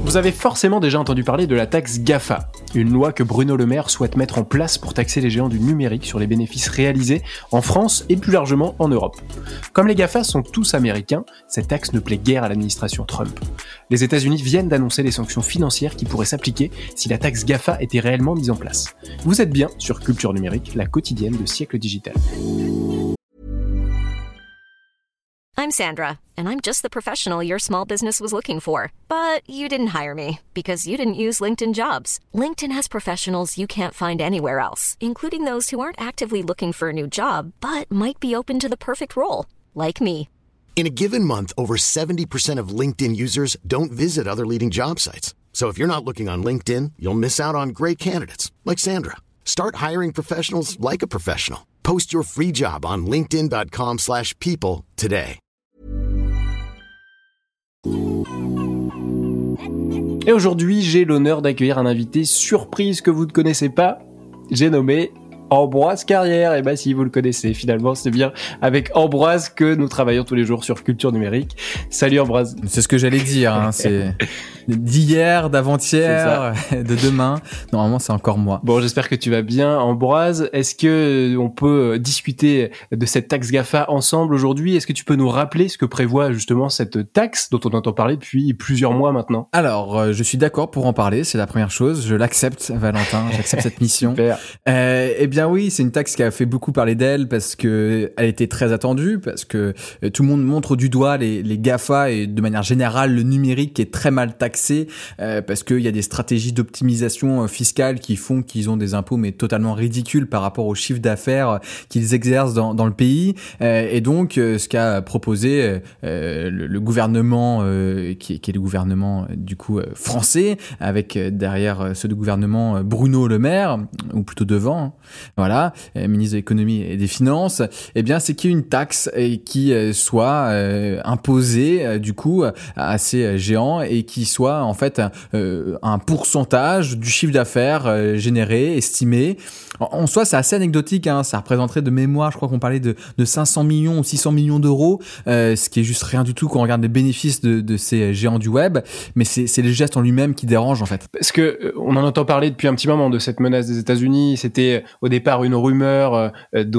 Vous avez forcément déjà entendu parler de la taxe GAFA, une loi que Bruno Le Maire souhaite mettre en place pour taxer les géants du numérique sur les bénéfices réalisés en France et plus largement en Europe. Comme les GAFA sont tous américains, cette taxe ne plaît guère à l'administration Trump. Les États-Unis viennent d'annoncer des sanctions financières qui pourraient s'appliquer si la taxe GAFA était réellement mise en place. Vous êtes bien sur Culture Numérique, la quotidienne de Siècle Digital. I'm Sandra, and I'm just the professional your small business was looking for. But you didn't hire me, because you didn't use LinkedIn Jobs. LinkedIn has professionals you can't find anywhere else, including those who aren't actively looking for a new job, but might be open to the perfect role, like me. In a given month, over 70% of LinkedIn users don't visit other leading job sites. So if you're not looking on LinkedIn, you'll miss out on great candidates, like Sandra. Start hiring professionals like a professional. Post your free job on linkedin.com/people today. Et aujourd'hui, j'ai l'honneur d'accueillir un invité surprise que vous ne connaissez pas. J'ai nommé Ambroise Carrière. Et bah si vous le connaissez, finalement, c'est bien avec Ambroise que nous travaillons tous les jours sur Culture Numérique. Salut Ambroise. C'est ce que j'allais dire, hein. C'est d'hier, d'avant-hier, de demain. Normalement, c'est encore moi. Bon, j'espère que tu vas bien, Ambroise. Est-ce que on peut discuter de cette taxe GAFA ensemble aujourd'hui? Est-ce que tu peux nous rappeler ce que prévoit justement cette taxe dont on entend parler depuis plusieurs mois maintenant? Alors, je suis d'accord pour en parler. C'est la première chose. Je l'accepte, Valentin. J'accepte cette mission. Super. Eh bien oui, c'est une taxe qui a fait beaucoup parler d'elle parce que elle était très attendue, parce que tout le monde montre du doigt les GAFA et de manière générale le numérique qui est très mal taxé. Parce qu'il y a des stratégies d'optimisation fiscale qui font qu'ils ont des impôts mais totalement ridicules par rapport au chiffre d'affaires qu'ils exercent dans le pays. Et donc, ce qu'a proposé le gouvernement, qui est le gouvernement du coup français, avec derrière ceux du gouvernement Bruno Le Maire, ou plutôt devant, hein, voilà, ministre de l'économie et des finances, eh bien, c'est qu'il y ait une taxe qui soit imposée du coup à ces géants et qui soit en fait un pourcentage du chiffre d'affaires généré, estimé. En soi, c'est assez anecdotique, hein. Ça représenterait de mémoire, je crois qu'on parlait de 500 millions ou 600 millions d'euros, ce qui est juste rien du tout quand on regarde les bénéfices de ces géants du web. Mais c'est le geste en lui-même qui dérange en fait. Parce que on en entend parler depuis un petit moment de cette menace des États-Unis. C'était au départ une rumeur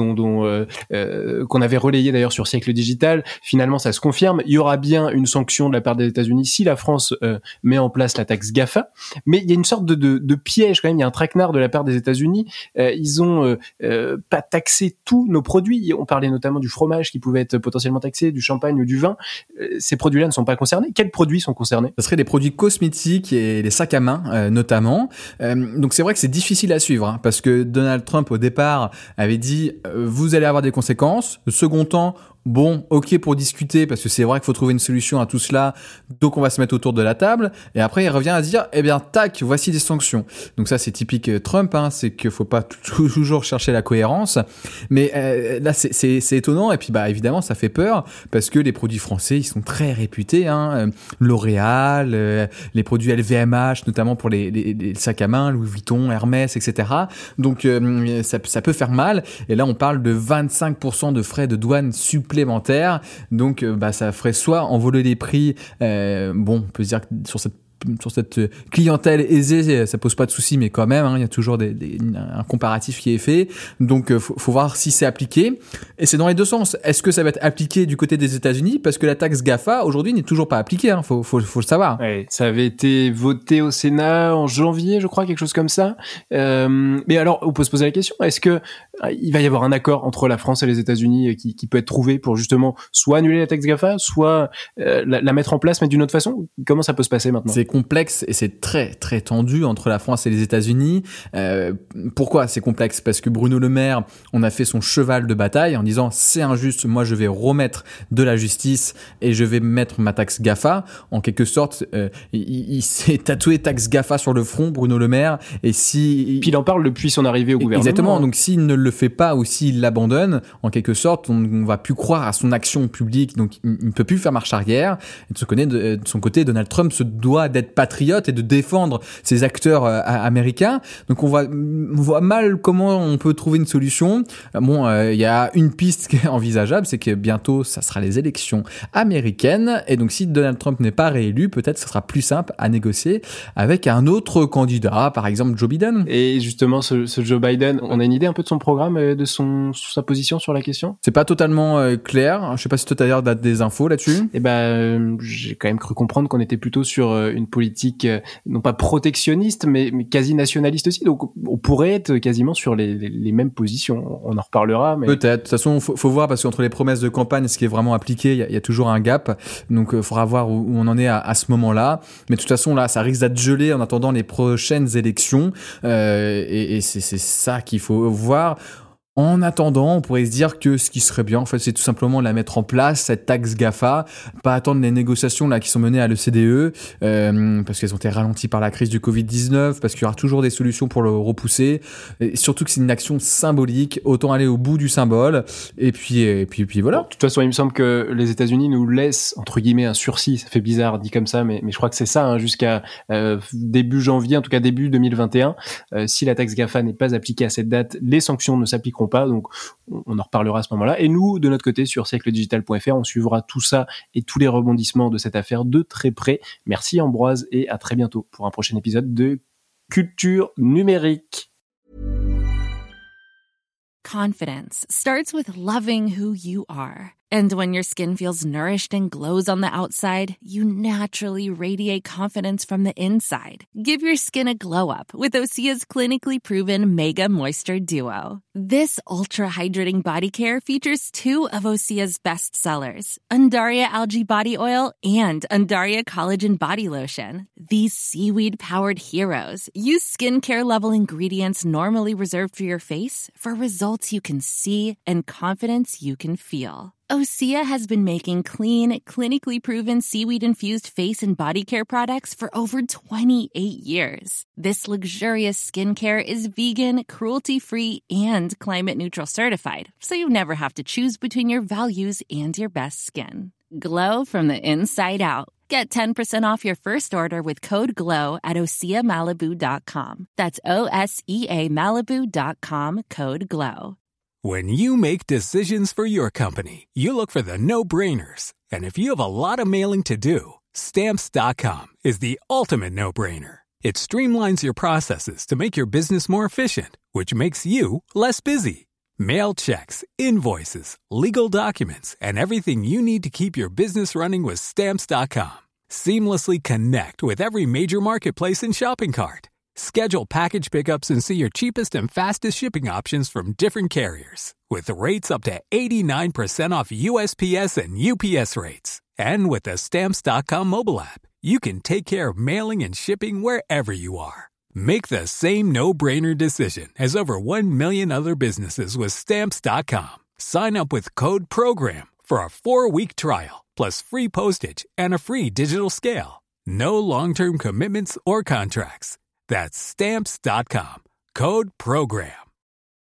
qu'on avait relayée d'ailleurs sur Siècle Digital. Finalement, ça se confirme. Il y aura bien une sanction de la part des États-Unis si la France met en place la taxe GAFA. Mais il y a une sorte de piège quand même. Il y a un traquenard de la part des États-Unis. Ils ont pas taxé tous nos produits. On parlait notamment du fromage qui pouvait être potentiellement taxé, du champagne ou du vin. Ces produits-là ne sont pas concernés. Quels produits sont concernés? Ce serait des produits cosmétiques et les sacs à main notamment. Donc c'est vrai que c'est difficile à suivre, hein, parce que Donald Trump au départ avait dit vous allez avoir des conséquences. Le second temps, bon, ok pour discuter, parce que c'est vrai qu'il faut trouver une solution à tout cela, donc on va se mettre autour de la table, et après il revient à dire, eh bien, tac, voici des sanctions. Donc ça, c'est typique Trump, hein, c'est qu'il faut pas toujours chercher la cohérence, mais là, c'est étonnant, et puis bah évidemment, ça fait peur, parce que les produits français, ils sont très réputés, hein, L'Oréal, les produits LVMH, notamment pour les sacs à main, Louis Vuitton, Hermès, etc. Donc ça peut faire mal, et là, on parle de 25% de frais de douane supplémentaires. Donc ça ferait soit envoler les prix, on peut se dire que sur cette clientèle aisée, ça pose pas de souci, mais quand même, hein, il y a toujours un comparatif qui est fait. Donc, faut voir si c'est appliqué. Et c'est dans les deux sens. Est-ce que ça va être appliqué du côté des États-Unis? Parce que la taxe GAFA, aujourd'hui, n'est toujours pas appliquée, hein. Faut le savoir. Ouais, ça avait été voté au Sénat en janvier, je crois, quelque chose comme ça. Mais alors, on peut se poser la question, est-ce que il va y avoir un accord entre la France et les États-Unis qui peut être trouvé pour justement soit annuler la taxe GAFA, soit la mettre en place, mais d'une autre façon? Comment ça peut se passer maintenant? C'est complexe et c'est très très tendu entre la France et les États-Unis. Pourquoi c'est complexe? Parce que Bruno Le Maire, on a fait son cheval de bataille en disant c'est injuste, moi je vais remettre de la justice et je vais mettre ma taxe GAFA. En quelque sorte, il s'est tatoué taxe GAFA sur le front, Bruno Le Maire. Et puis il en parle depuis son arrivée au gouvernement. Exactement. Donc s'il ne le fait pas ou s'il l'abandonne, en quelque sorte, on va plus croire à son action publique, donc il ne peut plus faire marche arrière. Et de son côté, Donald Trump se doit d'être patriote et de défendre ses acteurs américains. Donc on voit mal comment on peut trouver une solution. Il y a une piste qui est envisageable, c'est que bientôt, ça sera les élections américaines. Et donc si Donald Trump n'est pas réélu, peut-être ce sera plus simple à négocier avec un autre candidat, par exemple Joe Biden. Et justement, ce Joe Biden, on a une idée un peu de son programme, de sa position sur la question ? C'est pas totalement clair. Je sais pas si toi d'ailleurs t'as des infos là-dessus. J'ai quand même cru comprendre qu'on était plutôt sur une politique non pas protectionniste, mais quasi nationaliste aussi. Donc on pourrait être quasiment sur les mêmes positions. On en reparlera. Mais... Peut-être. De toute façon, faut voir parce qu'entre les promesses de campagne et ce qui est vraiment appliqué, il y a toujours un gap. Donc il faudra voir où on en est à ce moment-là. Mais de toute façon, là, ça risque d'être gelé en attendant les prochaines élections. Et c'est ça qu'il faut voir. En attendant, on pourrait se dire que ce qui serait bien, en fait, c'est tout simplement la mettre en place, cette taxe GAFA, pas attendre les négociations là qui sont menées à l'OCDE, parce qu'elles ont été ralenties par la crise du Covid-19, parce qu'il y aura toujours des solutions pour le repousser, et surtout que c'est une action symbolique, autant aller au bout du symbole, et puis voilà. Bon, de toute façon, il me semble que les États-Unis nous laissent, entre guillemets, un sursis, ça fait bizarre dit comme ça, mais je crois que c'est ça, jusqu'à début janvier, en tout cas début 2021. Si la taxe GAFA n'est pas appliquée à cette date, les sanctions ne s'appliqueront pas, donc on en reparlera à ce moment-là. Et nous, de notre côté, sur siècledigital.fr, on suivra tout ça et tous les rebondissements de cette affaire de très près. Merci Ambroise et à très bientôt pour un prochain épisode de Culture Numérique. Confidence starts with loving who you are. And when your skin feels nourished and glows on the outside, you naturally radiate confidence from the inside. Give your skin a glow up with Osea's clinically proven Mega Moisture Duo. This ultra-hydrating body care features 2 of Osea's best sellers, Undaria Algae Body Oil and Undaria Collagen Body Lotion. These seaweed-powered heroes use skincare-level ingredients normally reserved for your face for results you can see and confidence you can feel. Osea has been making clean, clinically proven seaweed-infused face and body care products for over 28 years. This luxurious skincare is vegan, cruelty-free, and climate-neutral certified, so you never have to choose between your values and your best skin. Glow from the inside out. Get 10% off your first order with code GLOW at OseaMalibu.com. That's OSEA Malibu.com, code GLOW. When you make decisions for your company, you look for the no-brainers. And if you have a lot of mailing to do, Stamps.com is the ultimate no-brainer. It streamlines your processes to make your business more efficient, which makes you less busy. Mail checks, invoices, legal documents, and everything you need to keep your business running with Stamps.com. Seamlessly connect with every major marketplace and shopping cart. Schedule package pickups and see your cheapest and fastest shipping options from different carriers. With rates up to 89% off USPS and UPS rates. And with the Stamps.com mobile app, you can take care of mailing and shipping wherever you are. Make the same no-brainer decision as over 1 million other businesses with Stamps.com. Sign up with code PROGRAM for a 4-week trial, plus free postage and a free digital scale. No long-term commitments or contracts. That's Stamps.com. Code PROGRAM.